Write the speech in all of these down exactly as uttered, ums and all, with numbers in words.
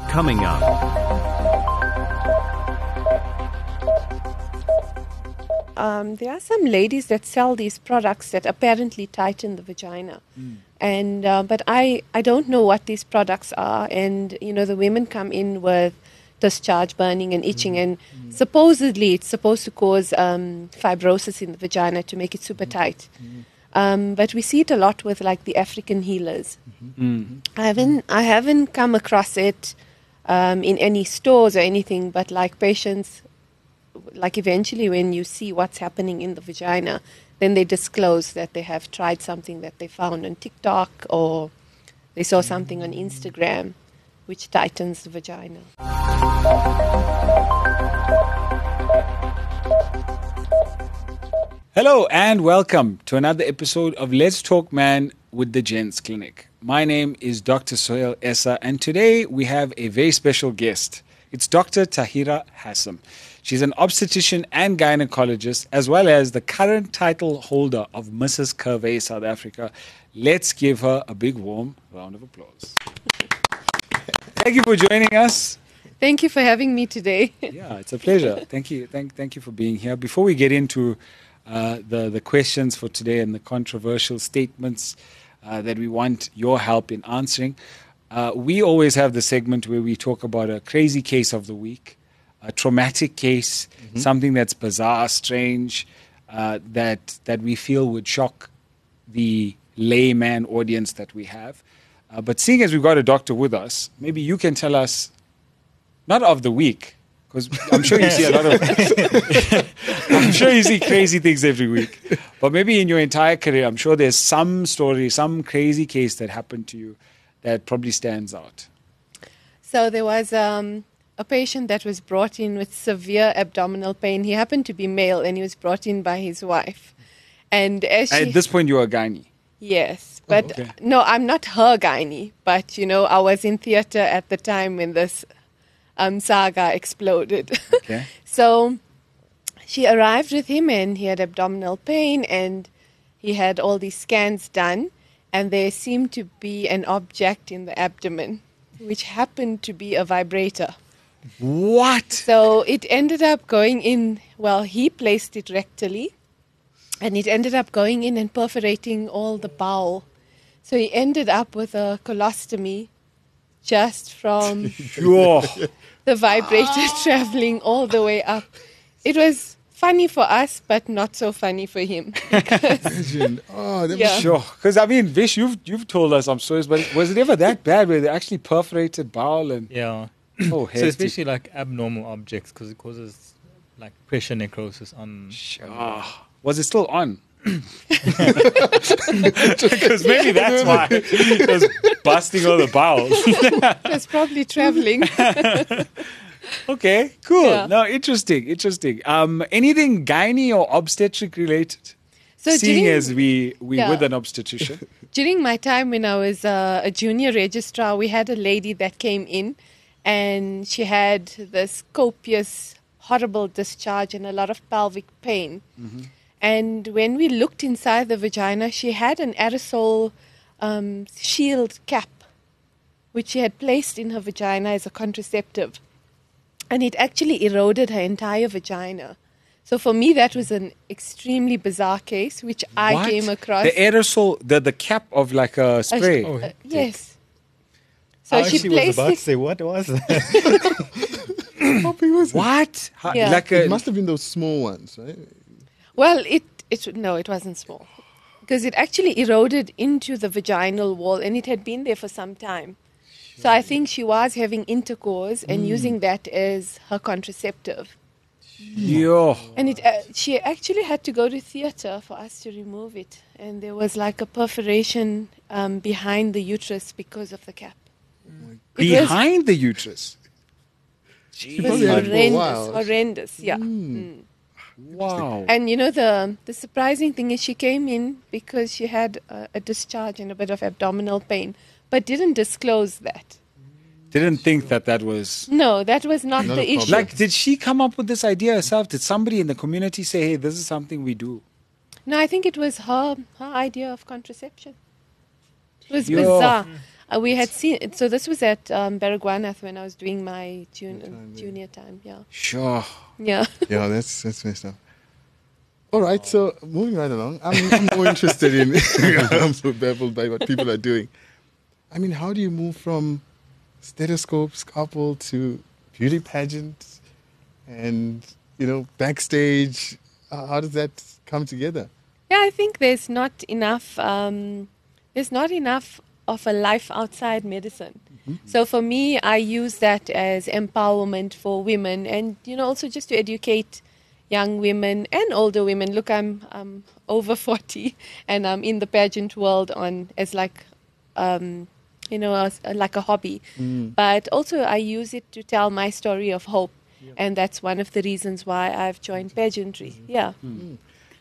Coming up. Um, there are some ladies that sell these products that apparently tighten the vagina. Mm. And uh, but I, I don't know what these products are. And, you know, the women come in with discharge, burning and itching. Mm. And mm. supposedly it's supposed to cause um, fibrosis in the vagina to make it super mm. tight. Mm. Um, but we see it a lot with, like, the African healers. Mm-hmm. Mm-hmm. I haven't I haven't come across it um, in any stores or anything, but, like, patients, like, eventually when you see what's happening in the vagina, then they disclose that they have tried something that they found on TikTok or they saw something on Instagram which tightens the vagina. Hello and welcome to another episode of Let's Talk Man with the Gents Clinic. My name is Doctor Sohail Essa, and today we have a very special guest. It's Doctor Tahira Hassam. She's an obstetrician and gynecologist, as well as the current title holder of Missus Curvey South Africa. Let's give her a big warm round of applause. Thank you for joining us. Thank you for having me today. Yeah, it's a pleasure. Thank you. Thank, thank you for being here. Before we get into uh, the, the questions for today and the controversial statements uh, that we want your help in answering, uh, we always have the segment where we talk about a crazy case of the week, a traumatic case, mm-hmm. something that's bizarre, strange, uh, that that we feel would shock the layman audience that we have. Uh, but seeing as we've got a doctor with us, maybe you can tell us, not of the week, because I'm sure you see a lot of, I'm sure you see crazy things every week, but maybe in your entire career, I'm sure there's some story, some crazy case that happened to you that probably stands out. So there was um, a patient that was brought in with severe abdominal pain. He happened to be male, and he was brought in by his wife. And as she, at this point, you were a gynae. Yes, but oh, okay. no, I'm not her gynae. But you know, I was in theatre at the time when this um, saga exploded. Okay. So she arrived with him, and he had abdominal pain, and he had all these scans done, and there seemed to be an object in the abdomen, which happened to be a vibrator. What? So it ended up going in, well, he placed it rectally, and it ended up going in and perforating all the bowel. So he ended up with a colostomy just from the vibrator traveling all the way up. It was funny for us, but not so funny for him. Imagine. Oh, that Yeah. was Sure. Because, I mean, Vish, you've, you've told us some stories, but was it ever that bad where they actually perforated bowel and... Yeah. Oh, So hectic. especially like abnormal objects because it causes like pressure necrosis on. Sure. Was it still on? Because maybe that's why it was busting all the bowels. It was probably traveling. Okay, cool. Yeah. No, interesting, interesting. Um, anything gynae or obstetric related? So Seeing during- as we we Yeah. with an obstetrician. During my time when I was uh, a junior registrar, we had a lady that came in, and she had this copious, horrible discharge and a lot of pelvic pain. Mm-hmm. And when we looked inside the vagina, she had an aerosol um, shield cap, which she had placed in her vagina as a contraceptive. And it actually eroded her entire vagina. So for me, that was an extremely bizarre case, which I What? came across. The aerosol, the, the cap of like a spray. Oh, Uh, yes. So I she actually was placed about to it. say, what was that? How big was it? What? How- Yeah. Like a, It must have been those small ones, right? Well, it, it no, it wasn't small. Because it actually eroded into the vaginal wall, and it had been there for some time. So I think she was having intercourse and using that as her contraceptive. yo. And it, uh, she actually had to go to theatre for us to remove it. And there was like a perforation um, behind the uterus because of the cap. It was- Behind the uterus. It was Probably had for a horrendous, while. horrendous, yeah. Mm. Wow. And you know, the the surprising thing is she came in because she had a, a discharge and a bit of abdominal pain, but didn't disclose that. Didn't think that that was... No, that was not, Not the a problem. issue. Like, did she come up with this idea herself? Did somebody in the community say, hey, this is something we do? No, I think it was her her idea of contraception. It was Yo. bizarre. Uh, we had seen, so this was at um, Baragwanath when I was doing my jun- time, yeah. junior time. Yeah. Sure. Yeah. Yeah, that's that's messed up. All right, so moving right along, I'm, I'm more interested in. I'm so baffled by what people are doing. I mean, how do you move from stethoscope, scalpel to beauty pageant, and you know, backstage? Uh, how does that come together? Yeah, I think there's not enough. Um, there's not enough of a life outside medicine. Mm-hmm. So for me, I use that as empowerment for women, and you know, also just to educate young women and older women. Look, I'm I'm over forty, and I'm in the pageant world on as like, um, you know, as, like a hobby. Mm. But also, I use it to tell my story of hope, and that's one of the reasons why I've joined pageantry. Yeah. Mm.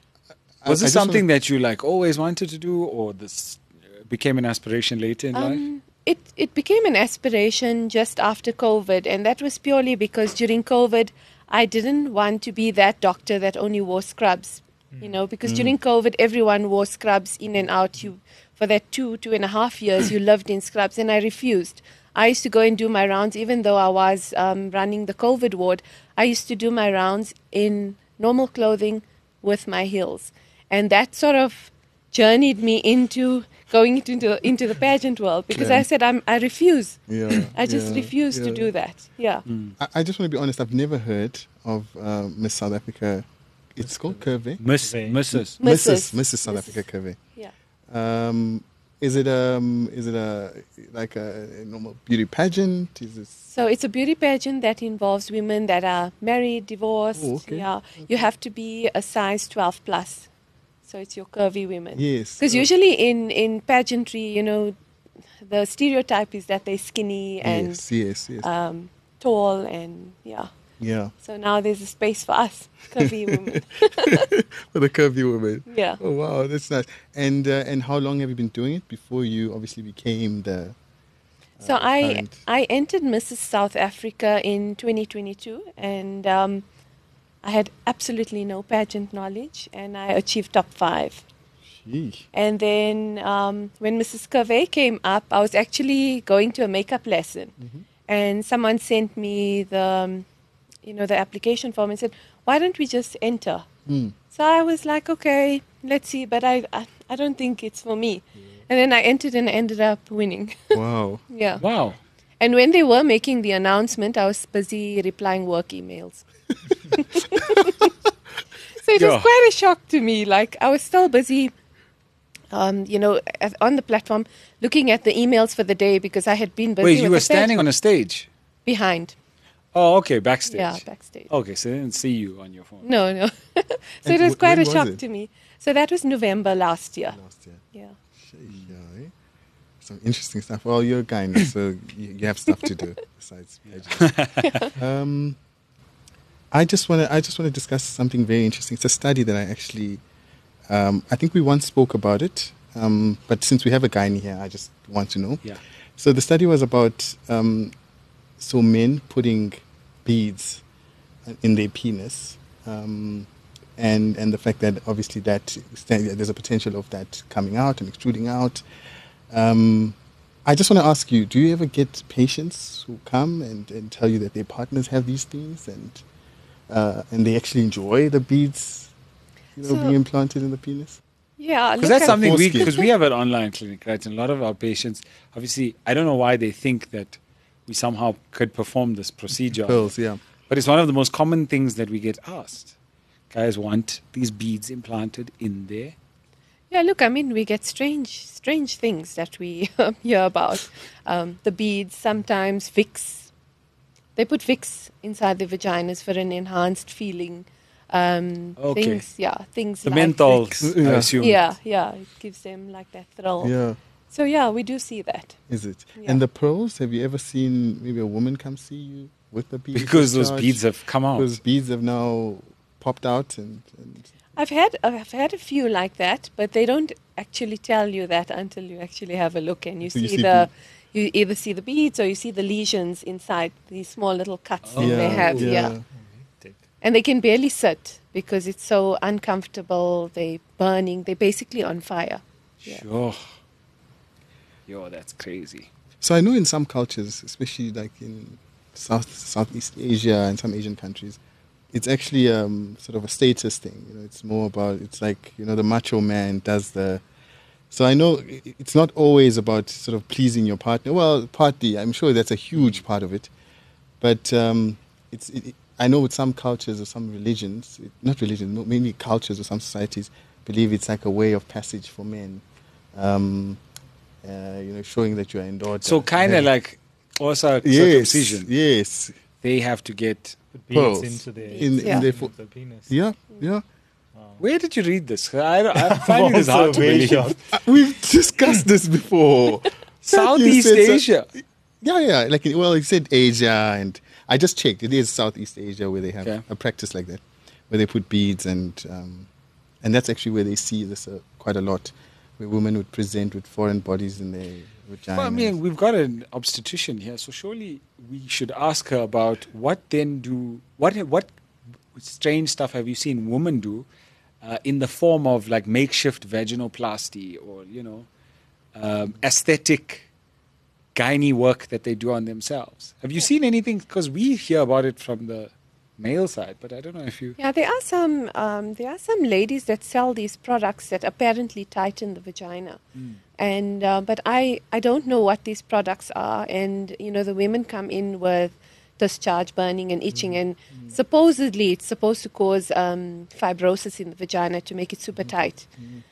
Was I- I this just wanna- something that you like always wanted to do, or this uh, became an aspiration later in life? Um, it it became an aspiration just after COVID, and that was purely because during COVID, I didn't want to be that doctor that only wore scrubs. You know, because during COVID, everyone wore scrubs in and out. You for that two two and a half years, you lived in scrubs, and I refused. I used to go and do my rounds, even though I was um, running the COVID ward. I used to do my rounds in normal clothing with my heels, and that sort of journeyed me into going into into the pageant world because Yeah. I said I'm, I refuse. Yeah, I just yeah, refuse to yeah. do that. Yeah. I, I just want to be honest. I've never heard of uh, Miss South Africa. It's called Curvy. Miss, Curvy. Missus Missus Missus South Missus Africa Curvy. Yeah. Um, is it um is it a like a, a normal beauty pageant? Is this So it's a beauty pageant that involves women that are married, divorced. Oh, okay. Yeah. You have to be a size twelve plus. So it's your curvy women. yes? Because uh, usually in, in pageantry, you know, the stereotype is that they're skinny and yes, yes, yes. um, tall and yeah. yeah, So now there's a space for us, curvy women. for the curvy woman. Yeah. Oh wow, that's nice. And uh, and how long have you been doing it before you obviously became the? So uh, I current- I entered Missus South Africa in twenty twenty-two, and um, I had absolutely no pageant knowledge, and I achieved top five. Sheesh. And then um, when Missus Cavey came up, I was actually going to a makeup lesson, Mhm. and someone sent me the, um, you know, the application form and said, "Why don't we just enter?" Mm. So I was like, "Okay, let's see," but I I, I don't think it's for me. And then I entered and ended up winning. Wow. Yeah. Wow. And when they were making the announcement, I was busy replying work emails. So it Yeah. was quite a shock to me. Like, I was still busy, um, you know, at, on the platform looking at the emails for the day because I had been busy Wait, with you were the standing pageant. on a stage? Behind. Oh, okay, backstage. Yeah, backstage. Okay, so they didn't see you on your phone. No, no. So And it was wh- quite when a was shock it? to me. So that was November last year. Last year. Yeah. Sheesh, yeah, eh? Some interesting stuff. Well, you're a gynae, so you, you have stuff to do besides pageants. um, I just want to. I just want to discuss something very interesting. It's a study that I actually. Um, I think we once spoke about it, um, but since we have a gynae here, I just want to know. Yeah. So the study was about um, so men putting beads in their penis, um, and and the fact that obviously that there's a potential of that coming out and extruding out. Um, I just want to ask you: do you ever get patients who come and, and tell you that their partners have these things and uh, and they actually enjoy the beads, you know, So- being implanted in the penis? Yeah. Because look, that's I- something we, foreskin. because we have an online clinic, right? And a lot of our patients, obviously, I don't know why they think that we somehow could perform this procedure. Pearls, yeah. But it's one of the most common things that we get asked. Guys want these beads implanted in there. Yeah, look, I mean, we get strange, strange things that we hear about. Um, the beads, sometimes Vicks. They put Vicks inside the vaginas for an enhanced feeling. Um, Okay. Things, yeah, things The like menthol, Vicks. I Yeah. assume. Yeah, yeah, it gives them like that thrill. Yeah. So yeah, we do see that. Is it? Yeah. And the pearls, have you ever seen maybe a woman come see you with the beads? Because those discharged? beads have come out. Those beads have now popped out and, and I've had I've had a few like that, but they don't actually tell you that until you actually have a look and you So see, you see the you either see the beads or you see the lesions inside these small little cuts that they have. Yeah. And they can barely sit because it's so uncomfortable. They're burning. They're basically on fire. Yeah. Sure. Yo, that's crazy. So I know in some cultures, especially like in South Southeast Asia and some Asian countries, it's actually um, sort of a status thing. You know, it's more about, it's like, you know, the macho man does the. So I know i- it's not always about sort of pleasing your partner. Well, partly, I'm sure that's a huge part of it, but um, it's. It, I know with some cultures or some religions, not religions, no, mainly cultures or some societies, believe it's like a way of passage for men. Um, uh, you know, showing that you are endowed. So kind of like also yes, circumcision. yes, They have to get. Put beads Pearls. into their, in, Yeah. in their into fo- the penis. yeah, yeah. Where did you read this? I, I'm finding this hard to believe. Observation. Uh, We've discussed this before. Southeast You said so- Asia. Yeah, yeah. Like, well, it said Asia, and I just checked. It is Southeast Asia where they have Okay. a practice like that, where they put beads, and um, and that's actually where they see this uh, quite a lot, where women would present with foreign bodies in their vaginas. Well, I mean, we've got an obstetrician here, so surely we should ask her about what then do what what strange stuff have you seen women do uh, in the form of like makeshift vaginoplasty or you know um, aesthetic gynae work that they do on themselves. Have you seen anything? Because we hear about it from the male side, but I don't know if you. Yeah, there are some um, there are some ladies that sell these products that apparently tighten the vagina, and uh, but I I don't know what these products are, and you know the women come in with discharge, burning, and itching, and supposedly it's supposed to cause um, fibrosis in the vagina to make it super tight.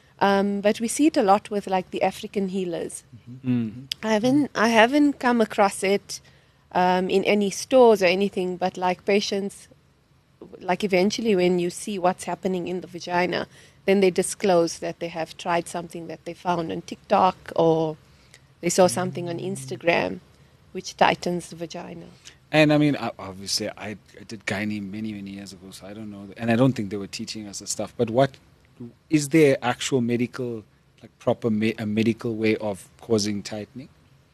Um, but we see it a lot with like the African healers. Mm. I haven't I haven't come across it um, in any stores or anything, but like patients, like eventually when you see what's happening in the vagina, then they disclose that they have tried something that they found on TikTok or they saw something on Instagram, which tightens the vagina. And I mean, I- obviously, I, I did gynae many, many years ago, so I don't know. And I don't think they were teaching us the stuff. But what is there actual medical, like proper me, a medical way of causing tightening?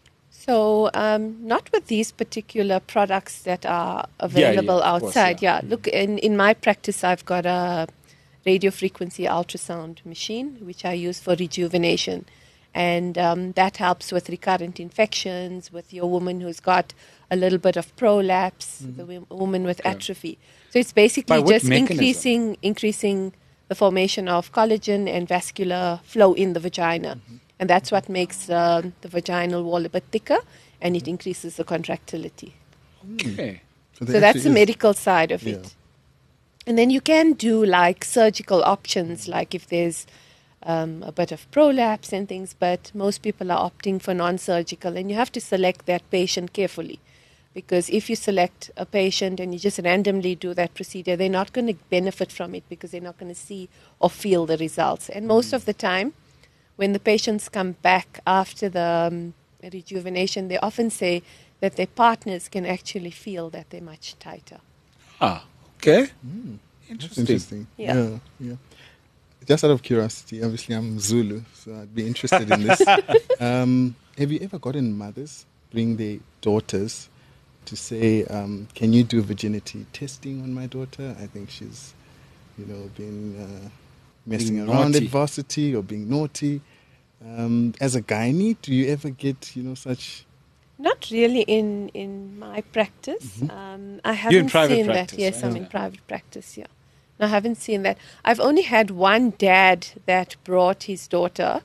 So, um, not with these particular products that are available of course, outside. yeah. yeah. Look, in, in my practice, I've got a radio frequency ultrasound machine, which I use for rejuvenation. And um, that helps with recurrent infections, with your woman who's got a little bit of prolapse, the wo- woman with Okay. atrophy. So it's basically By what just mechanism? increasing increasing the formation of collagen and vascular flow in the vagina. And that's what makes um the vaginal wall a bit thicker, and it increases the contractility. Okay. So there that's actually the is- medical side of Yeah. it. And then you can do like surgical options, like if there's um, a bit of prolapse and things, but most people are opting for non-surgical, and you have to select that patient carefully. Because if you select a patient and you just randomly do that procedure, they're not going to benefit from it because they're not going to see or feel the results. And most of the time, when the patients come back after the um, rejuvenation, they often say that their partners can actually feel that they're much tighter. Ah, okay. That's Interesting. interesting. Yeah. yeah, yeah. Just out of curiosity, obviously I'm Zulu, so I'd be interested in this. um, have you ever gotten mothers bring their daughters to say, um, "Can you do virginity testing on my daughter? I think she's, you know, been uh, messing Being around naughty." at varsity or being naughty." Um, as a gynae, do you ever get, you know, such? Not really in, in my practice. Um, I haven't You're in private seen practice, that. Yes, right? I'm Yeah. in private practice, yeah. I haven't seen that. I've only had one dad that brought his daughter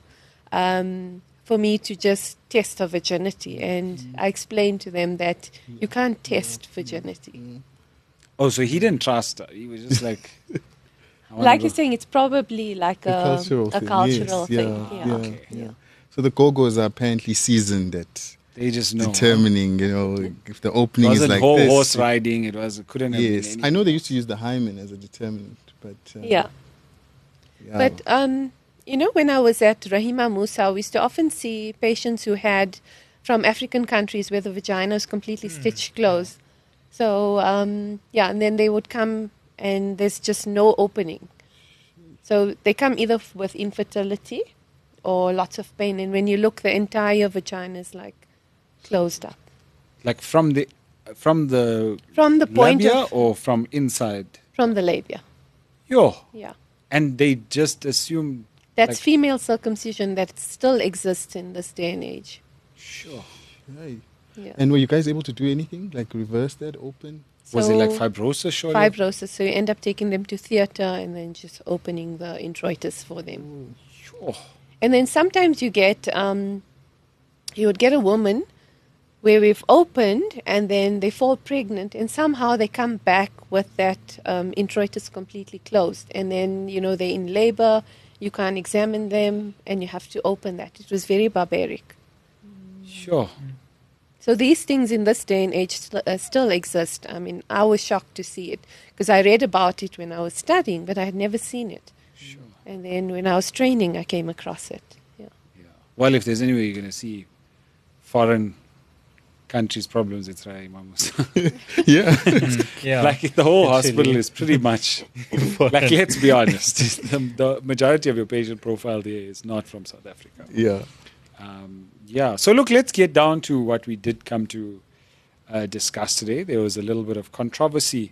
um, for me to just test her virginity. And I explained to them that you can't test virginity. Oh, so he didn't trust her. He was just like. I wanna Like go- you're saying, it's probably like a, A cultural a thing, cultural yes, thing. yeah, Yeah. yeah, Okay. yeah. So the Gogos are apparently seasoned at They just know. determining, you know, if the It opening is wasn't like ho- this. horse riding. It was. It couldn't have Yes, been I know they anything used to use the hymen as a determinant, but uh, Yeah. yeah. But, um, you know, when I was at Rahima Musa, we used to often see patients who had from African countries where the vagina is completely stitched closed. So, um, yeah, and then they would come and there's just no opening. So they come either f- with infertility or lots of pain. And when you look, the entire vagina is like closed up. like from the from the From the point labia of, or from inside. from the labia. Yo, Yeah. and they just assume. That's Like- female circumcision that still exists in this day and age. Sure. Right. Yeah. And were you guys able to do anything like reverse that, open? Was it like So- fibrosis, surely? Fibrosis. So you end up taking them to theatre and then just opening the introitus for them. Sure. And then sometimes you get, um, you would get a woman where we've opened and then they fall pregnant and somehow they come back with that um, introitus completely closed. And then, you know, they're in labor, you can't examine them and you have to open that. It was very barbaric. Sure. So these things in this day and age st- uh, still exist. I mean, I was shocked to see it because I read about it when I was studying, but I had never seen it. Sure. And then when I was training, I came across it. Yeah. Yeah. Well, if there's any way you're going to see foreign countries' problems, it's right, Mamus. Yeah. Yeah. Like the whole Actually. hospital is pretty much, like let's be honest, the, the majority of your patient profile there is not from South Africa. Yeah. Um, yeah. So look, let's get down to what we did come to uh, discuss today. There was a little bit of controversy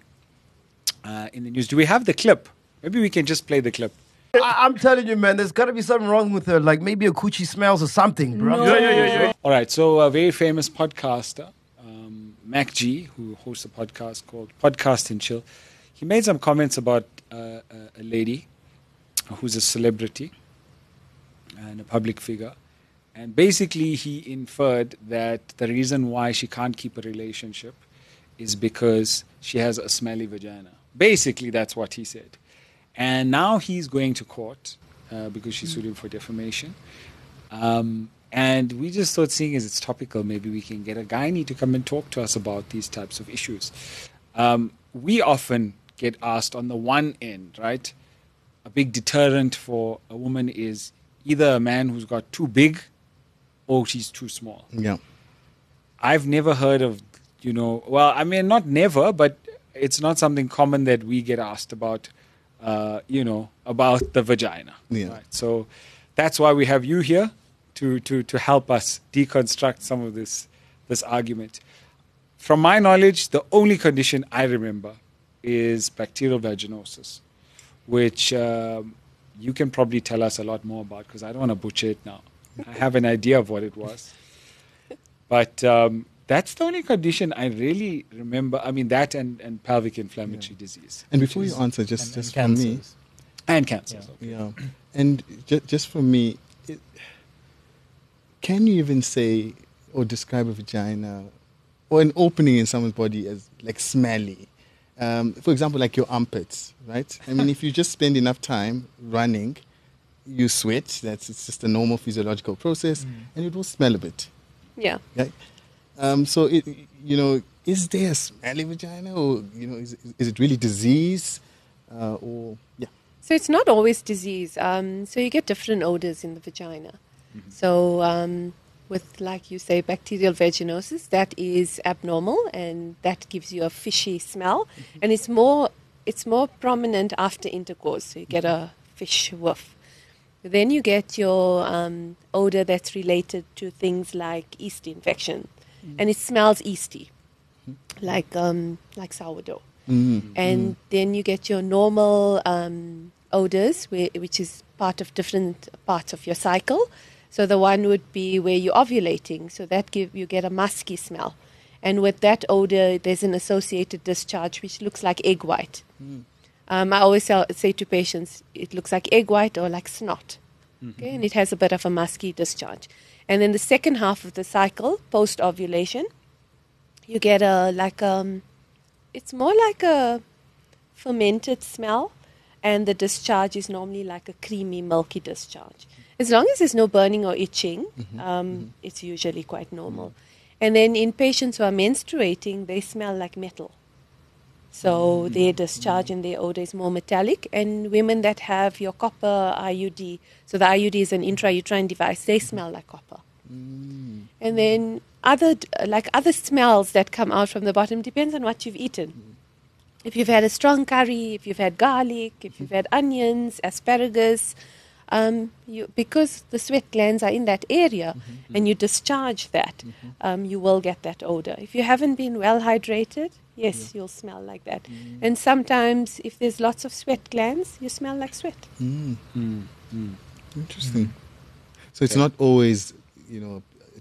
uh, in the news. Do we have the clip? Maybe we can just play the clip. I, I'm telling you, man, there's got to be something wrong with her. Like maybe a coochie smells or something, bro. Yeah, yeah, yeah, yeah. All right. So a very famous podcaster, um, Mac G, who hosts a podcast called Podcast and Chill, he made some comments about uh, a, a lady who's a celebrity and a public figure. And basically, he inferred that the reason why she can't keep a relationship is because she has a smelly vagina. Basically, that's what he said. And now he's going to court uh, because she sued him for defamation. Um, and we just thought, seeing as it's topical, maybe we can get a gynae to come and talk to us about these types of issues. Um, we often get asked on the one end, right? A big deterrent for a woman is either a man who's got too big or she's too small. Yeah. I've never heard of, you know, well, I mean, not never, but it's not something common that we get asked about, uh, you know, about the vagina. Yeah. Right? So that's why we have you here to, to, to help us deconstruct some of this, this argument. From my knowledge, the only condition I remember is bacterial vaginosis, which um, you can probably tell us a lot more about because I don't want to butcher it now. I have an idea of what it was. But um, that's the only condition I really remember. I mean, that and, and pelvic inflammatory Yeah. disease. And which before you is- answer, just, and, just and for me, cancers. And cancers. Yeah. Okay. yeah, and ju- just for me, it, can you even say or describe a vagina or an opening in someone's body as like smelly? Um, for example, like your armpits, right? I mean, if you just spend enough time running, you sweat. That's it's just a normal physiological process, and it will smell a bit. Yeah. Right? Um, so, it, you know, is there a smelly vagina, or you know, is, is it really disease, uh, or yeah? So it's not always disease. Um, so you get different odors in the vagina. So um, with, like you say, bacterial vaginosis, that is abnormal and that gives you a fishy smell. And it's more, it's more prominent after intercourse. So you get a fish whiff. Then you get your um, odor that's related to things like yeast infection. And it smells yeasty, like, um, like sourdough. Mm. And then you get your normal um, odors, where, which is part of different parts of your cycle. So the one would be where you're ovulating, so that give you get a musky smell. And with that odor, there's an associated discharge which looks like egg white. Mm. Um, I always tell, say to patients, it looks like egg white or like snot. Okay, and it has a bit of a musky discharge. And then the second half of the cycle, post ovulation, you get a like um, it's more like a fermented smell, and the discharge is normally like a creamy, milky discharge. As long as there's no burning or itching, um, it's usually quite normal. And then in patients who are menstruating, they smell like metal. So their discharge and their odor is more metallic. And women that have your copper I U D, so the I U D is an intrauterine device, they smell like copper. And then other d- like other smells that come out from the bottom depends on what you've eaten. If you've had a strong curry, if you've had garlic, if you've had onions, asparagus, um, you, because the sweat glands are in that area and you discharge that, um, you will get that odor. If you haven't been well hydrated, yes, you'll smell like that. And sometimes if there's lots of sweat glands, you smell like sweat. Mm. Mm, mm. Interesting. So it's not always, you know,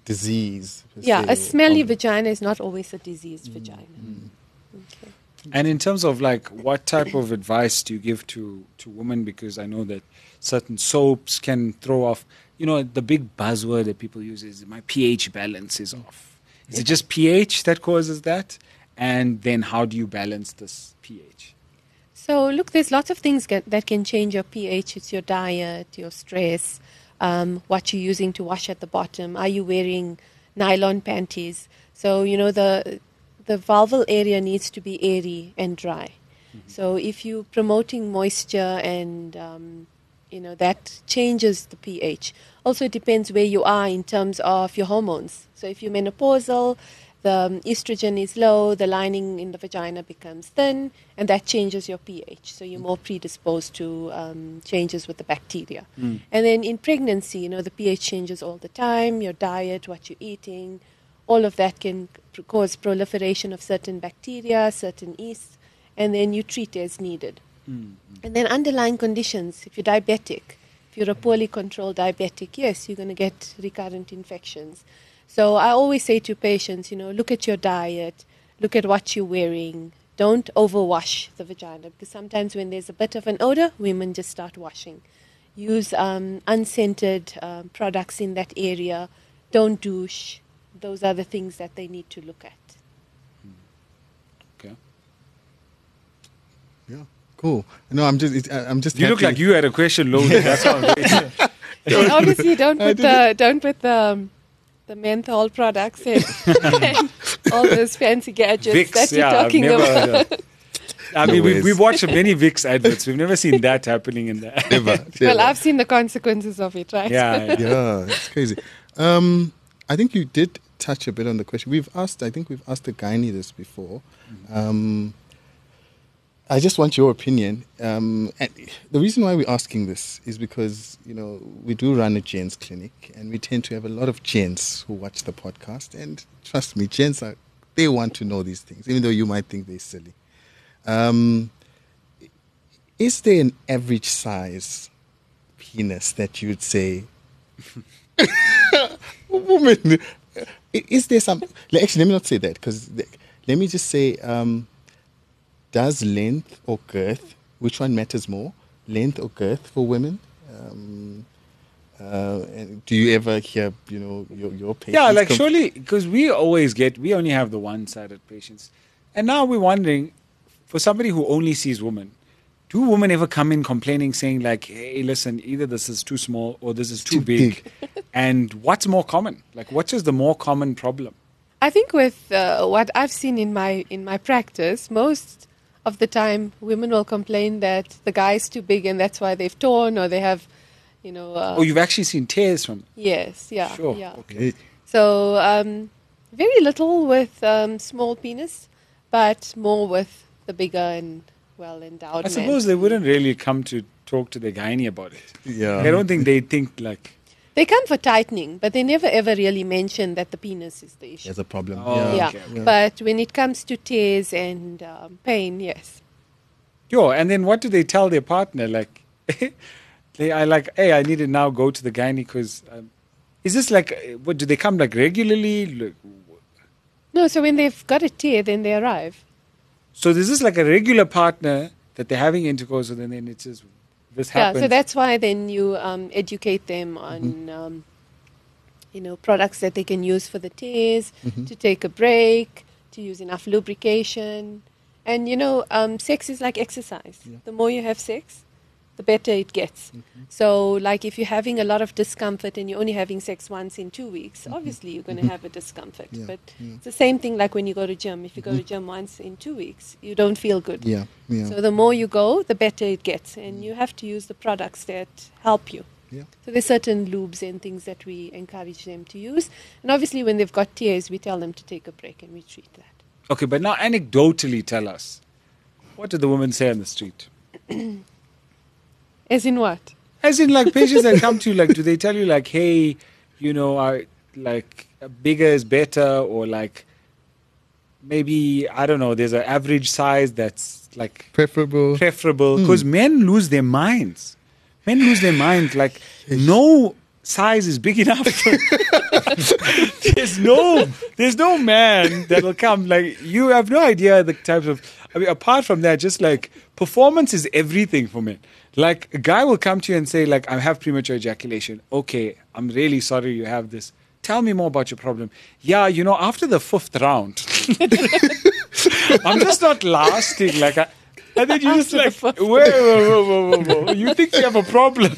disease. per Yeah, se, a smelly or- vagina is not always a diseased vagina. Okay. And in terms of like, what type of advice do you give to, to women? Because I know that certain soaps can throw off, you know, the big buzzword that people use is my pH balance is off. Is it just pH that causes that? And then how do you balance this pH? So, look, there's lots of things get, that can change your pH. It's your diet, your stress, um, what you're using to wash at the bottom. Are you wearing nylon panties? So, you know, the the vulval area needs to be airy and dry. Mm-hmm. So, if you're promoting moisture and, um, you know, that changes the pH. Also, it depends where you are in terms of your hormones. So, if you're menopausal, the um, estrogen is low, the lining in the vagina becomes thin, and that changes your pH. So you're more predisposed to um, changes with the bacteria. Mm. And then in pregnancy, you know, the pH changes all the time, your diet, what you're eating, all of that can pr- cause proliferation of certain bacteria, certain yeasts, and then you treat as needed. Mm. And then underlying conditions, if you're diabetic, if you're a poorly controlled diabetic, yes, you're going to get recurrent infections. So I always say to patients, you know, look at your diet, look at what you're wearing. Don't overwash the vagina, because sometimes when there's a bit of an odor, women just start washing. Use um, unscented um, products in that area. Don't douche. Those are the things that they need to look at. Okay. Yeah, cool. No, I'm just. It, I- I'm just. You look happy. like you had a question loaded. That's how I'm waiting. And obviously, don't put the don't put the um, the menthol products in and all those fancy gadgets Vicks, that you're yeah, I've talking never- about. yeah. I mean, No we, ways. we've watched many Vicks adverts. We've never seen that happening in there. Never, Well, never. I've seen the consequences of it, right? Yeah, yeah. Yeah, it's crazy. Um, I think you did touch a bit on the question. We've asked, I think we've asked the gynae this before. Um, I just want your opinion. Um, and the reason why we're asking this is because, you know, we do run a gents clinic and we tend to have a lot of gents who watch the podcast. And trust me, gents, are, they want to know these things, even though you might think they're silly. Um, is there an average size penis that you would say woman, is there some, like, actually let me not say that, because let me just say, um, does length or girth, which one matters more, length or girth for women? Um, uh, and do you ever hear, you know, your, your patients? Yeah, like com- surely, because we always get, we only have the one-sided patients. And now we're wondering, for somebody who only sees women, do women ever come in complaining, saying like, hey, listen, either this is too small or this is too, too big? And what's more common? Like, what is the more common problem? I think with uh, what I've seen in my in my practice, most of the time women will complain that the guy's too big and that's why they've torn or they have, you know. Uh, Oh, you've actually seen tears from yes, yeah, Sure. yeah. Okay. So um, very little with um, small penis, but more with the bigger and well endowed. I suppose they wouldn't really come to talk to their gynae about it. Yeah. I don't think they think like, They come for tightening, but they never ever really mention that the penis is the issue. There's a problem. Oh, yeah. Yeah, okay. Yeah. but when it comes to tears and um, pain, yes. yo, and then what do they tell their partner? Like, they are like, hey, I need to now go to the gynae because, um, is this like, uh, what, do they come like regularly? Like, No, so when they've got a tear, then they arrive. so is this like a regular partner that they're having intercourse with and then it's just, this happens? Yeah, so that's why then you um, educate them on, Mm-hmm. um, you know, products that they can use for the tears, Mm-hmm. to take a break, to use enough lubrication. And, you know, um, sex is like exercise. Yeah. The more you have sex, the better it gets. Mm-hmm. So, like, if you're having a lot of discomfort and you're only having sex once in two weeks, obviously you're going to have a discomfort. Mm-hmm. Yeah, But yeah. it's the same thing like when you go to gym. If you go to gym once in two weeks, you don't feel good. Yeah. Yeah. So the more you go, the better it gets, and you have to use the products that help you. Yeah. So there's certain lubes and things that we encourage them to use, and obviously when they've got tears, we tell them to take a break and we treat that. Okay, but now anecdotally tell us, what do the women say on the street? As in what? As in, like, patients that come to you, like, do they tell you, like, hey, you know, I, like, bigger is better, or, like, maybe, I don't know, there's an average size that's, like, Preferable. preferable? Because men lose their minds. Men lose their minds. Like, no size is big enough. there's no, there's no man that will come. Like, you have no idea the types of. I mean, apart from that, just like performance is everything for men. Like, a guy will come to you and say, like, I have premature ejaculation. Okay, I'm really sorry you have this. Tell me more about your problem. Yeah, you know, after the fifth round, I'm just not lasting. Like, I, and then you just like, whoa, whoa, whoa, whoa, whoa, whoa. You think you have a problem?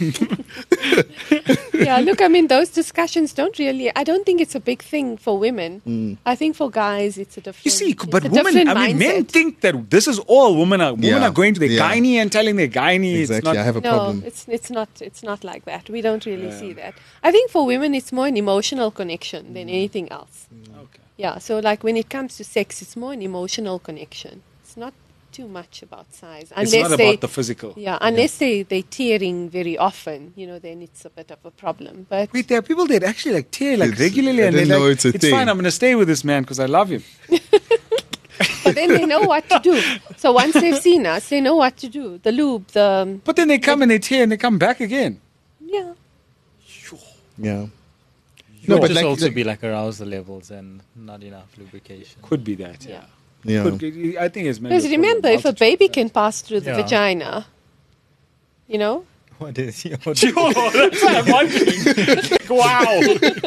Yeah, look, I mean, those discussions don't really, I don't think it's a big thing for women. Mm. I think for guys, it's a different. You see, it's but a women, different I mean, men mindset. think that this is all women are. Women Yeah, are going to their yeah. gynae and telling their gynae Exactly. it's not. I have a No, problem. it's it's not it's not like that. We don't really Yeah. see that. I think for women, it's more an emotional connection than anything else. Okay. Yeah, so like when it comes to sex, it's more an emotional connection. It's not too much about size, unless It's not they about the physical. yeah, unless they they tearing very often, you know, then it's a bit of a problem. But Wait, there are people that actually like tear like It's- regularly, I and they're didn't know like, it's a thing. fine. I'm going to stay with this man because I love him. but then they know what to do. So once they've seen us, they know what to do. The lube, the But then they come and they tear and they come back again. yeah. Yeah. No, No, but just like- also like- be like arousal levels and not enough lubrication. Could be that. Yeah. Yeah. Yeah. Could be- I think it's meant Because to remember, if a multitude baby of can pass through the Yeah. vagina, you know, What is your factors. Oh, that's what I'm wondering. Wow.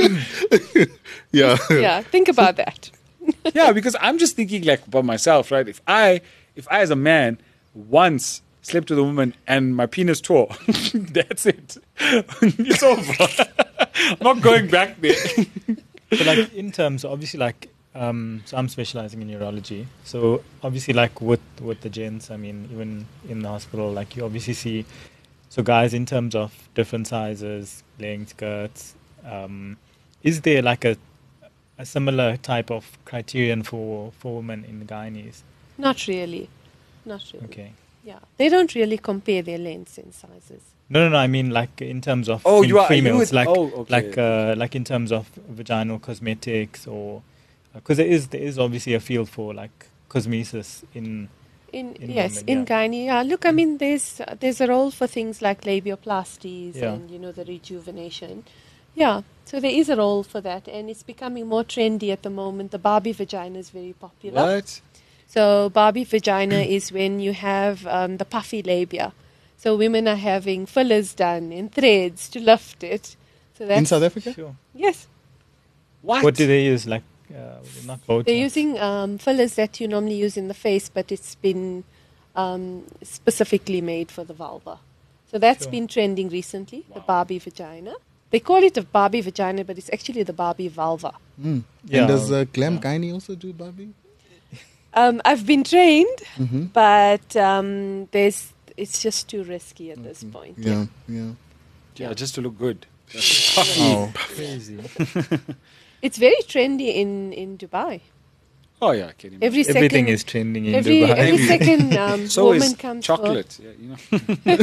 Yeah. yeah, think about that. Yeah, because I'm just thinking like about myself, right? If I, if I as a man once slept with a woman and my penis tore, that's it. It's over. I'm not going back there. But like in terms, obviously, like um, so I'm specializing in urology. So obviously, like with with the gents, I mean, even in the hospital, like you obviously see. So guys, in terms of different sizes, length, skirts, um, is there like a a similar type of criterion for for women in the gynaes? Not really. Not really. Okay. Yeah. They don't really compare their lengths and sizes. No, no, no. I mean, like in terms of Oh, in you are- you females, would- like oh, okay. like uh, like in terms of vaginal cosmetics, or because there is there is obviously a field for like cosmesis in In, In yes, women, in yeah. gynae. Yeah. Look, I mean, there's uh, there's a role for things like labioplasties Yeah. and you know the rejuvenation. Yeah. So there is a role for that, and it's becoming more trendy at the moment. The Barbie vagina is very popular. What? So Barbie vagina is when you have um, the puffy labia. So women are having fillers done and threads to lift it. So that's In South Africa? sure. yes. What? What do they use? Like uh, not Botox. They're using um, fillers that you normally use in the face, but it's been um, specifically made for the vulva. So that's Sure. been trending recently, the Barbie vagina. They call it a Barbie vagina, but it's actually the Barbie vulva. Mm. Yeah. And does uh, Glam Yeah. Gynae also do Barbie? Um, I've been trained, Mm-hmm. but um, there's it's just too risky at this point. Yeah. Yeah. Yeah, just to look good. Oh. Crazy. It's very trendy in, in Dubai. Oh yeah, I can imagine. Every Everything second, is trending in every, Dubai. every second um, So woman is comes for- chocolate. Yeah, you know.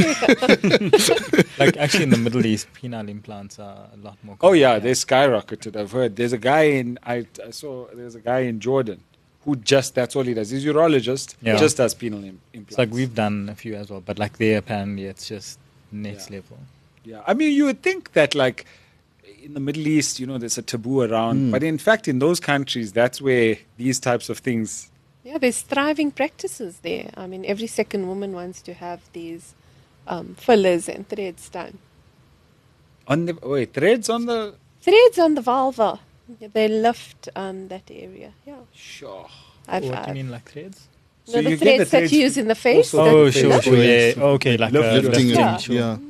Like actually in the Middle East, penile implants are a lot more. Oh yeah, common. they skyrocketed. I've heard. There's a guy in I, I saw. There's a guy in Jordan who just that's all he does. He's a urologist. Yeah. Just does penile im- implants. It's like we've done a few as well, but like there apparently it's just next Yeah. level. Yeah, I mean, you would think that like in the Middle East, you know, there's a taboo around, Mm. but in fact, in those countries, that's where these types of things. Yeah, there's thriving practices there. I mean, every second woman wants to have these um, fillers and threads done. On the wait, threads on the. Threads on the vulva. They lift um, that area. Yeah. Sure. I've, what do I've- you mean, like threads? no, So the you get threads the that threads you use in the face. also- that- Oh, the sure, threads. sure, Oh, yeah. yes. Okay, like Lift- uh, lifting Lifting it. Yeah. it. sure. Yeah.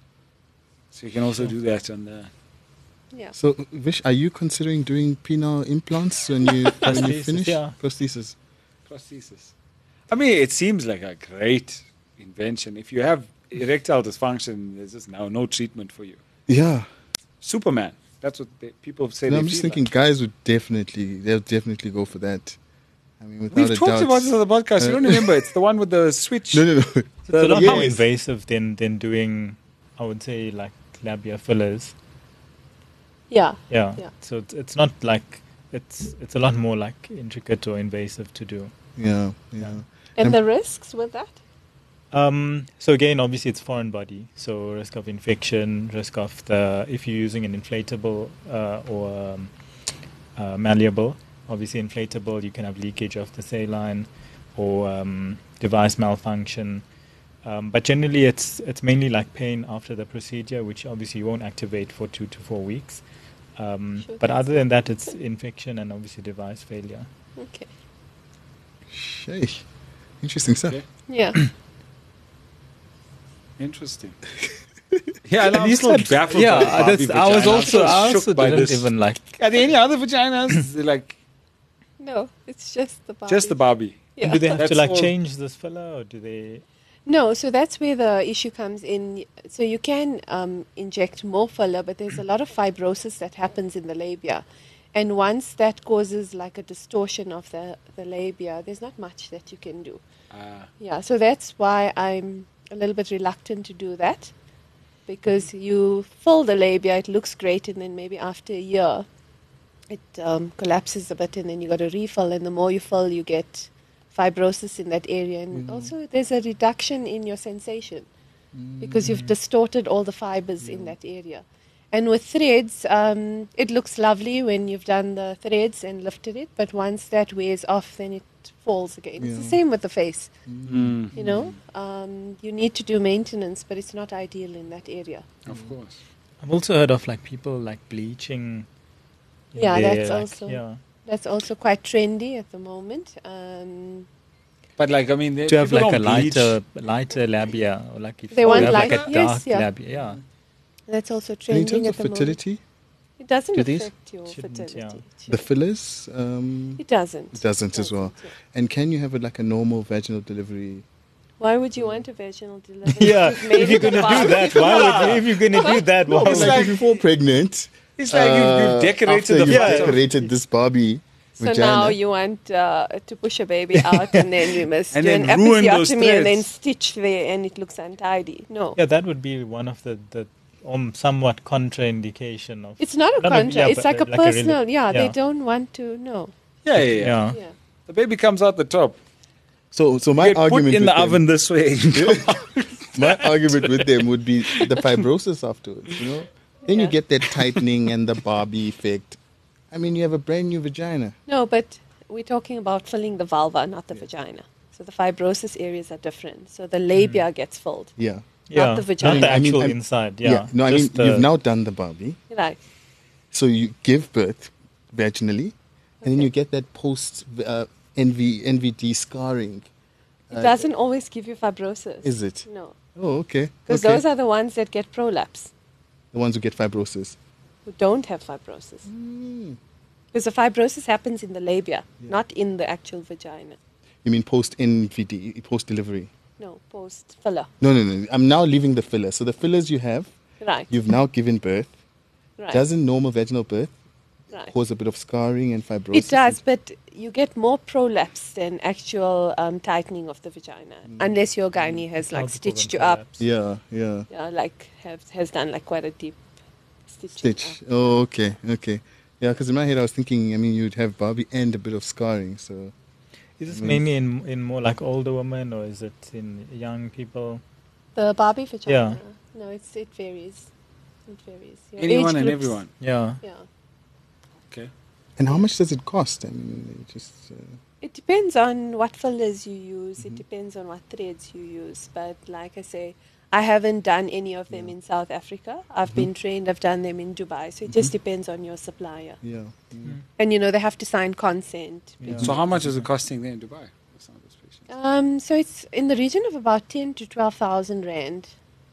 So you can also do that on the. Yeah. So, Vish, are you considering doing penile implants when you when you Prosthesis, finish? yeah. Prosthesis. prosthesis. I mean, it seems like a great invention. If you have erectile dysfunction, there's just now no treatment for you. Yeah. Superman. That's what they, people say. No, they I'm just feel thinking, like. guys would definitely, they'll definitely go for that. I mean, without We've a talked doubt. about this on the podcast. You don't Uh, remember? It's the one with the switch. No, no, no. It's a lot Yes. more invasive than, than doing, I would say, like labia fillers. Yeah. Yeah. Yeah. So it's, it's not like it's it's a lot more like intricate or invasive to do. Yeah, yeah. And Um, the risks with that? Um, so again, obviously it's foreign body, so risk of infection, risk of the if you're using an inflatable uh, or um, uh, malleable. Obviously, inflatable, you can have leakage of the saline or um, device malfunction. Um, but generally, it's it's mainly like pain after the procedure, which obviously you won't activate for two to four weeks. Um, Sure, but that's other than that, it's infection and obviously device failure. Okay. Sheesh. Interesting stuff. Okay. Yeah. Interesting. Yeah, and And I'm you still said- baffled yeah, by the Barbie that's, I was vagina. I'm also, still I shook also by didn't this. even like. Are there any other vaginas? They're like No, it's just the Barbie. just the Barbie. Yeah. Do they have to That's like all- change this filler, or do they? No, so that's where the issue comes in. So you can um, inject more filler, but there's a lot of fibrosis that happens in the labia. And once that causes like a distortion of the, the labia, there's not much that you can do. Ah, Yeah, so that's why I'm a little bit reluctant to do that. Because you fill the labia, it looks great, and then maybe after a year, it um, collapses a bit, and then you got to refill. And the more you fill, you get fibrosis in that area, and also there's a reduction in your sensation because you've distorted all the fibers in that area. And with threads, um, it looks lovely when you've done the threads and lifted it, but once that wears off, then it falls again. It's the Yeah. same with the face. mm, You know, um, you need to do maintenance, but it's not ideal in that area. of course. I've also heard of like people like bleaching. Yeah, their, that's like, also- yeah. That's also quite trendy at the moment. Um, But like, I mean, they, To have people like a don't bleach. lighter, lighter labia, or like if They you want have like a lighter? dark Yes, yeah. labia, yeah. that's also And in trending terms at of the moment. fertility, It doesn't Do these? affect your Shouldn't, fertility. yeah. It the shouldn't. fillers, um, It doesn't. it doesn't as well. yeah. And can you have a, like a normal vaginal delivery? Why would you want a vaginal delivery? Yeah, You've made if you're it a gonna do Barbie. that, why would you? If you're gonna do that, why No, but would like you? if you fall pregnant, It's like you've, uh, you've decorated after the you've front of- decorated this Barbie So vagina. now you want uh, to push a baby out, and then we must And do then an ruin those episiotomy and then threads. stitch there, and it looks untidy. No, Yeah, that would be one of the the um, somewhat contraindication of. it's not a Not a- contra. yeah, it's but like a like a really- personal. yeah, they yeah. don't want to. No. Yeah, yeah, yeah, Yeah. Yeah. The baby comes out the top. So, so my Get put argument in with the them, oven this way. my argument with them would be the fibrosis afterwards. You know, then you Yeah. get that tightening and the Barbie effect. I mean, you have a brand new vagina. No, but we're talking about filling the vulva, not the vagina. So the fibrosis areas are different. So the labia gets filled. Yeah, Yeah, the vagina. not the I mean, actual I'm- inside. Yeah, No, I mean just the- you've now done the Barbie, Right. so you give birth vaginally, and then Okay. you get that post uh, N V N V D scarring. It Uh, doesn't always give you fibrosis. Is it? No. Oh, okay. Because okay. those are the ones that get prolapse, the ones who get fibrosis. who don't have fibrosis. Mm. Because the fibrosis happens in the labia, Yeah. not in the actual vagina. You mean post N V D, post delivery? No, post filler. No, no, no. I'm now leaving the filler. So the fillers you have, Right. you've now given birth. right. Doesn't normal vaginal birth right. cause a bit of scarring and fibrosis? It does, but you get more prolapse than actual um, tightening of the vagina, Mm. unless your gynae has like multiple stitched you than up. prolapse. Yeah, yeah. Yeah, like have, has done like quite a deep stitch. Stitch. Oh, okay, okay. Yeah, because in my head I was thinking, I mean, you'd have Barbie and a bit of scarring. So Is this I mean- mainly in in more like older women, or is it in young people? The Barbie vagina. Yeah. No, it's it varies. It varies. Your Anyone age and groups- everyone. Yeah, Yeah. Okay. And how much does it cost? I mean, it just uh, It depends on what fillers you use. Mhm. It depends on what threads you use. But like I say, I haven't done any of them Yeah. in South Africa. I've Mhm. been trained. I've done them in Dubai. So it just Mhm. depends on your supplier. yeah. Mm. And you know they have to sign consent. Yeah. So how much is it costing there in Dubai? for some of those patients? Um, so it's in the region of about ten to twelve thousand rand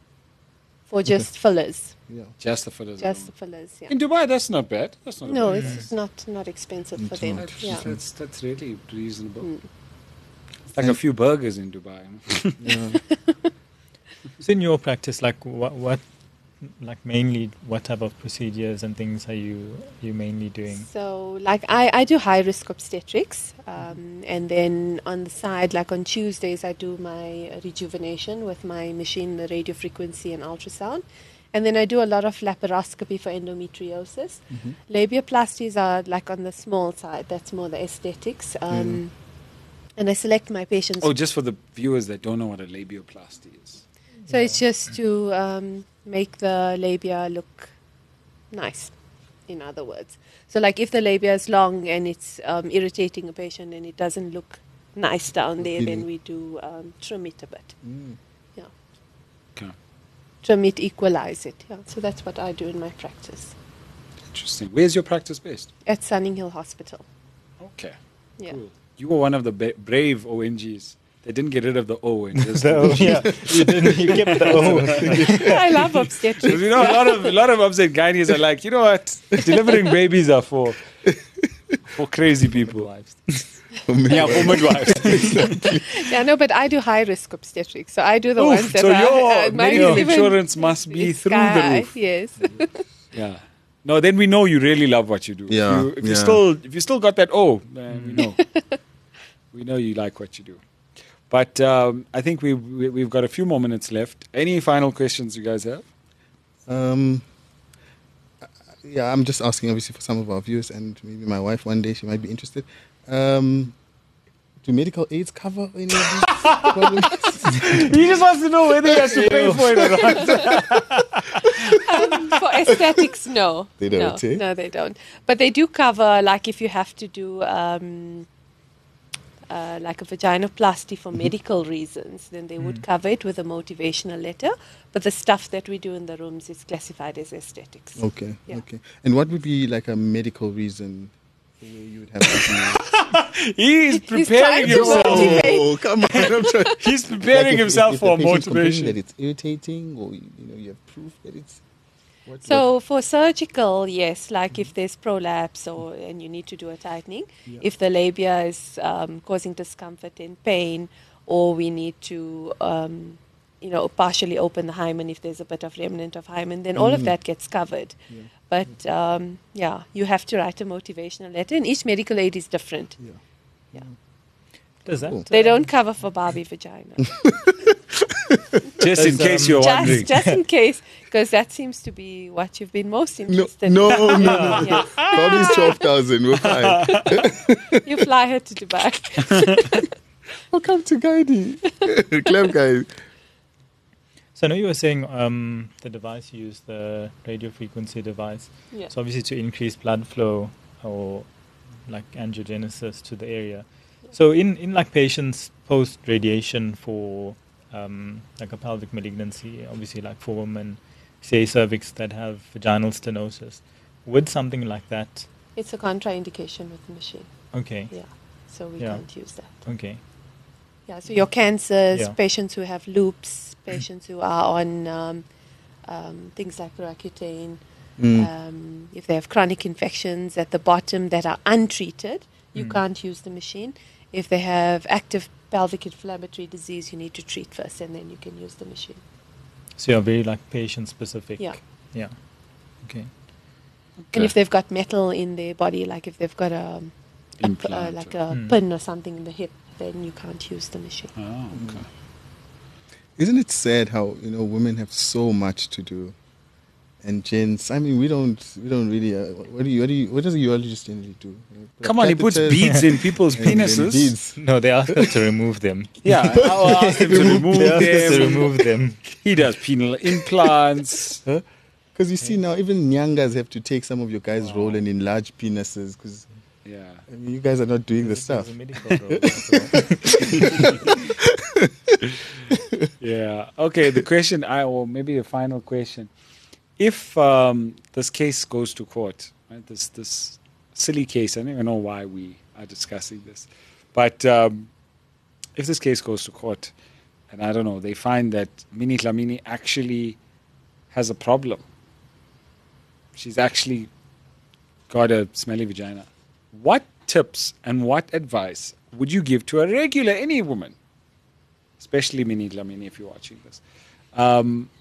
for just fillers, Yeah. Just the fillers. just the alone. fillers. Yeah. In Dubai, that's not bad. That's not a No, bad it's it's not not expensive for It's them. not. That's, Yeah. that's, that's really reasonable. Mm. It's like a few burgers in Dubai. you know? Yeah. So in your practice, like what, what, like mainly what type of procedures and things are you you mainly doing? So, like, I, I do high risk obstetrics, um, and then on the side, like on Tuesdays, I do my rejuvenation with my machine, the radio frequency and ultrasound. And then I do a lot of laparoscopy for endometriosis. Mhm. Labiaplasties are like on the small side, that's more the aesthetics. Um, And I select my patients. Oh, just for the viewers that don't know what a labioplasty is. So it's just to um, make the labia look nice, in other words. So like if the labia is long and it's um, irritating a patient and it doesn't look nice down there, then we do um, trim it a bit. Mm. Yeah. Okay. Trim it, equalize it. Yeah. So that's what I do in my practice Interesting. Where's your practice based? at Sunning Hill Hospital. Okay. Yeah. Cool. You were one of the ba- brave O N Gs. They didn't get rid of the O and just The O, yeah, you didn't. You kept the O. I love obstetrics. You know, a lot of a lot of obstetric gynaes are like, you know what? Delivering babies are for for crazy people. Yeah, for midwives. Yeah, no, but I do high risk obstetrics. So I do the Oof, ones that so are. your uh, mine medical is even- insurance must be it's through the sky, roof. Yes. Yeah. No, then we know you really love what you do. Yeah, If you, if you yeah. still if you still got that O, then we know. We know you like what you do. But um, I think we, we we've got a few more minutes left. Any final questions you guys have? Um, yeah, I'm just asking, obviously, for some of our viewers, and maybe my wife one day, she might be interested. Um, do medical aids cover any of these problems? He just wants to know whether he has to pay for it or not. Um, for aesthetics, no. They don't, No, eh? no, they don't. But they do cover, like, if you have to do um, uh, like a vaginoplasty for medical reasons, then they would cover it with a motivational letter. But the stuff that we do in the rooms is classified as aesthetics. Okay, Yeah. okay. And what would be like a medical reason where you would have to He's trying preparing to himself. motivate. Oh, come on. I'm trying. He's preparing Like if- himself if for the patient's complaining motivation. that it's irritating, or you know, you have proof that it's. What, So for surgical, yes, like if there's prolapse or and you need to do a tightening, Yeah. if the labia is um, causing discomfort and pain, or we need to, um, you know, partially open the hymen if there's a bit of remnant of hymen, then all of Mm. that gets covered. Yeah. But um, yeah, you have to write a motivational letter, and each medical aid is different. Yeah. Yeah. Does that? Cool. They don't cover for Barbie vagina. Just in Does, case um, you're wondering. just, just in case, because that seems to be what you've been most No, interested no, in. no, no. Yes. Bobby's twelve thousand. We're fine. You fly her to Dubai. Welcome to Guidey. Clem guy. So I know you were saying um, the device you use, the radio frequency device. Yeah. So obviously to increase blood flow or like angiogenesis to the area. So in, in like patients post radiation for um, like a pelvic malignancy, obviously like for women, say cervix that have vaginal stenosis, would something like that? It's a contraindication with the machine. Okay, Yeah. So we Yeah. can't use that. okay, Yeah. So your cancers, Yeah. patients who have loops, patients who are on um, um, things like Roaccutane, Mm. um, if they have chronic infections at the bottom that are untreated, you Mm. can't use the machine. If they have active pelvic inflammatory disease, you need to treat first, and then you can use the machine. so you're very like patient specific. Yeah. Yeah. Okay. And if they've got metal in their body, like if they've got a, a p- uh, Implant like or- a Hmm. pin or something in the hip, then you can't use the machine. Oh, okay. Isn't it sad how you know women have so much to do, and gents? I mean, we don't. We don't really. Uh, what do you? What do you? What does a urologist generally do? Uh, put Come on, he puts catheters beads in people's and- and penises. beads. No, they ask us to remove them. Yeah, I'll ask him to remove They ask us to them. remove them. He does penal implants. Because you see now, even nyangas have to take some of your guys' Wow. role and enlarge penises. Because Yeah. I mean, you guys are not doing the This is stuff. a medical role, so- Yeah. Okay. The question, I or maybe a final question: if um, this case goes to court, right? This this silly case. I don't even know why we are discussing this, but um, if this case goes to court, and I don't know, they find that Minnie Dlamini actually has a problem. She's actually got a smelly vagina. What tips and what advice would you give to a regular, any woman, especially Minnie Dlamini if you're watching this, um,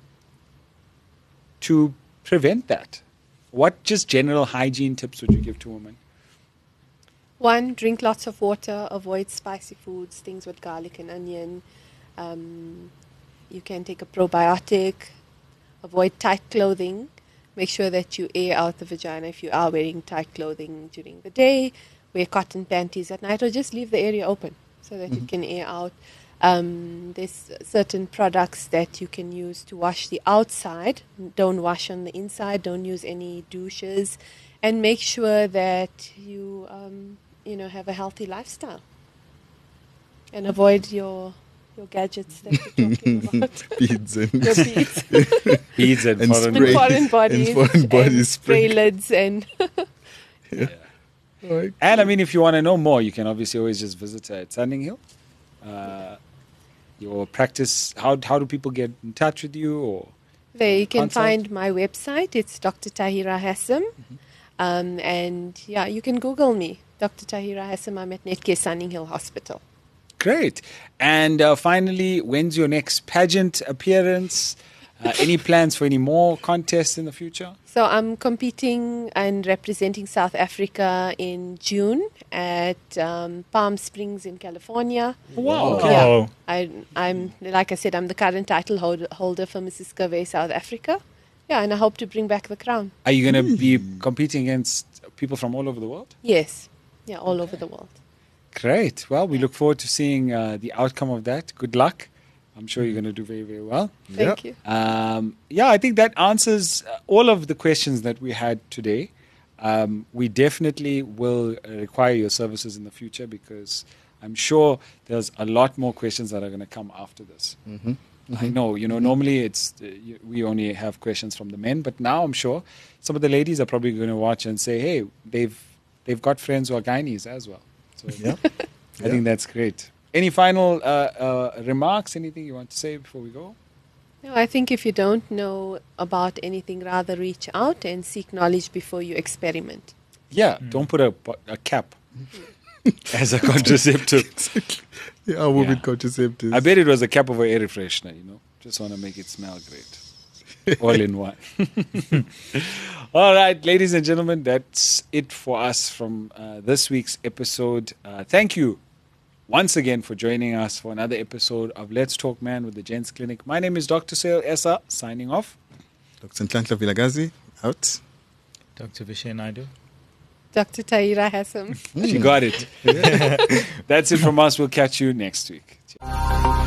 to prevent that? What just general hygiene tips would you give to women? One, drink lots of water, avoid spicy foods, things with garlic and onion. Um, you can take a probiotic, avoid tight clothing. Make sure that you air out the vagina if you are wearing tight clothing during the day. Wear cotton panties at night, or just leave the area open. so that it can air out. Um, there's certain products that you can use to wash the outside. Don't wash on the inside. Don't use any douches, and make sure that you um, you know have a healthy lifestyle and avoid your your gadgets that you're talking about. Beads and Your beads. Beads and, And foreign spray. And foreign bodies. And foreign bodies and spray spray. lids and Right. And I mean, if you want to know more, you can obviously always just visit her at Sanding Hill. Uh, your practice, how how do people get in touch with you? Or there you can Consult? find my website. It's Doctor Tahira Hassam. Um, and yeah, you can Google me, Doctor Tahira Hassam. I'm at Netcare Sunning Hill Hospital. Great. And uh, finally, when's your next pageant appearance? Uh, any plans for any more contests in the future? So I'm competing and representing South Africa in June at um, Palm Springs in California. Wow. Yeah. Oh, I, I'm, like I said, I'm the current title hold, holder for Missus Curvey South Africa. Yeah, and I hope to bring back the crown. Are you going to be competing against people from all over the world? Yes. Yeah, all over the world. Great. Well, we look forward to seeing uh, the outcome of that. Good luck. I'm sure you're going to do very, very well. Thank you. Um, yeah, I think that answers uh, all of the questions that we had today. Um, we definitely will uh, require your services in the future because I'm sure there's a lot more questions that are going to come after this. Mm-hmm. I know, you know, normally it's uh, you- we only have questions from the men, but now I'm sure some of the ladies are probably going to watch and say, hey, they've they've got friends who are gynaes as well. So Yeah. I think that's great. Any final uh, uh, remarks? Anything you want to say before we go? No, I think if you don't know about anything, rather reach out and seek knowledge before you experiment. Yeah, don't put a, a cap as a contraceptive. Yeah, our women Yeah. contraceptives. I bet it was a cap of an air freshener, you know. Just want to make it smell great. All in one. All right, ladies and gentlemen, that's it for us from uh, this week's episode. Uh, thank you once again for joining us for another episode of Let's Talk Man with the Gents Clinic. My name is Doctor Sale Essa, signing off. Doctor Nhlanhla Vilakazi, out. Doctor Vishay Naidu. Doctor Tahira Hassam. She got it. That's it from us. We'll catch you next week.